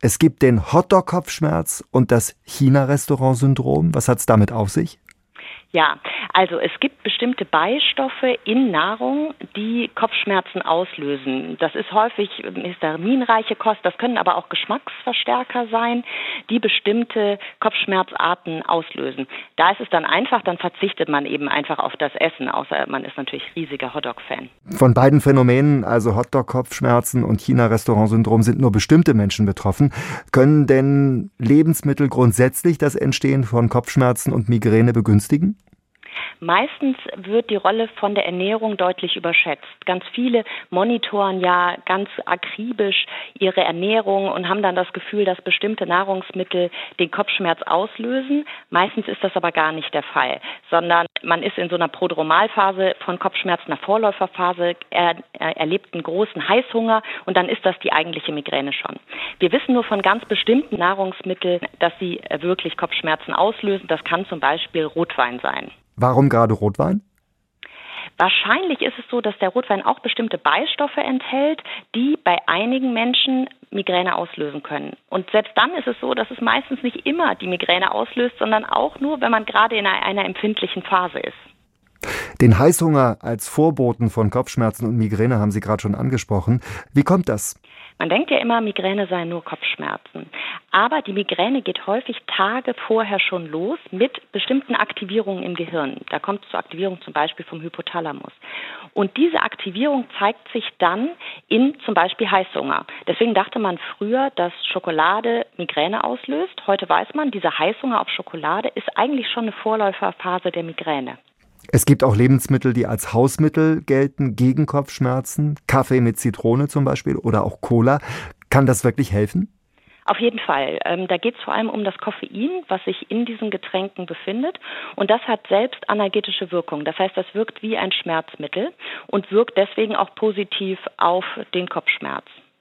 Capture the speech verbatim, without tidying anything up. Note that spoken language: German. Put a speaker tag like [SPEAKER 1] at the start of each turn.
[SPEAKER 1] Es gibt den Hotdog-Kopfschmerz und das China-Restaurant-Syndrom. Was hat es damit auf sich?
[SPEAKER 2] Ja, also es gibt bestimmte Beistoffe in Nahrung, die Kopfschmerzen auslösen. Das ist häufig histaminreiche Kost, das können aber auch Geschmacksverstärker sein, die bestimmte Kopfschmerzarten auslösen. Da ist es dann einfach, dann verzichtet man eben einfach auf das Essen, außer man ist natürlich riesiger Hotdog-Fan.
[SPEAKER 1] Von beiden Phänomenen, also Hotdog-Kopfschmerzen und China-Restaurant-Syndrom, sind nur bestimmte Menschen betroffen. Können denn Lebensmittel grundsätzlich das Entstehen von Kopfschmerzen und Migräne begünstigen?
[SPEAKER 2] Meistens wird die Rolle von der Ernährung deutlich überschätzt. Ganz viele monitoren ja ganz akribisch ihre Ernährung und haben dann das Gefühl, dass bestimmte Nahrungsmittel den Kopfschmerz auslösen. Meistens ist das aber gar nicht der Fall, sondern man ist in so einer Prodromalphase von Kopfschmerzen, einer Vorläuferphase, er, er erlebt einen großen Heißhunger und dann ist das die eigentliche Migräne schon. Wir wissen nur von ganz bestimmten Nahrungsmitteln, dass sie wirklich Kopfschmerzen auslösen. Das kann zum Beispiel Rotwein sein.
[SPEAKER 1] Warum gerade Rotwein?
[SPEAKER 2] Wahrscheinlich ist es so, dass der Rotwein auch bestimmte Beistoffe enthält, die bei einigen Menschen Migräne auslösen können. Und selbst dann ist es so, dass es meistens nicht immer die Migräne auslöst, sondern auch nur, wenn man gerade in einer, einer empfindlichen Phase ist.
[SPEAKER 1] Den Heißhunger als Vorboten von Kopfschmerzen und Migräne haben Sie gerade schon angesprochen. Wie kommt das?
[SPEAKER 2] Man denkt ja immer, Migräne seien nur Kopfschmerzen. Aber die Migräne geht häufig Tage vorher schon los mit bestimmten Aktivierungen im Gehirn. Da kommt es zur Aktivierung zum Beispiel vom Hypothalamus. Und diese Aktivierung zeigt sich dann in zum Beispiel Heißhunger. Deswegen dachte man früher, dass Schokolade Migräne auslöst. Heute weiß man, dieser Heißhunger auf Schokolade ist eigentlich schon eine Vorläuferphase der Migräne.
[SPEAKER 1] Es gibt auch Lebensmittel, die als Hausmittel gelten gegen Kopfschmerzen. Kaffee mit Zitrone zum Beispiel oder auch Cola. Kann das wirklich helfen?
[SPEAKER 2] Auf jeden Fall. Ähm, da geht es vor allem um das Koffein, was sich in diesen Getränken befindet. Und das hat selbst analgetische Wirkung. Das heißt, das wirkt wie ein Schmerzmittel und wirkt deswegen auch positiv auf den Kopfschmerz.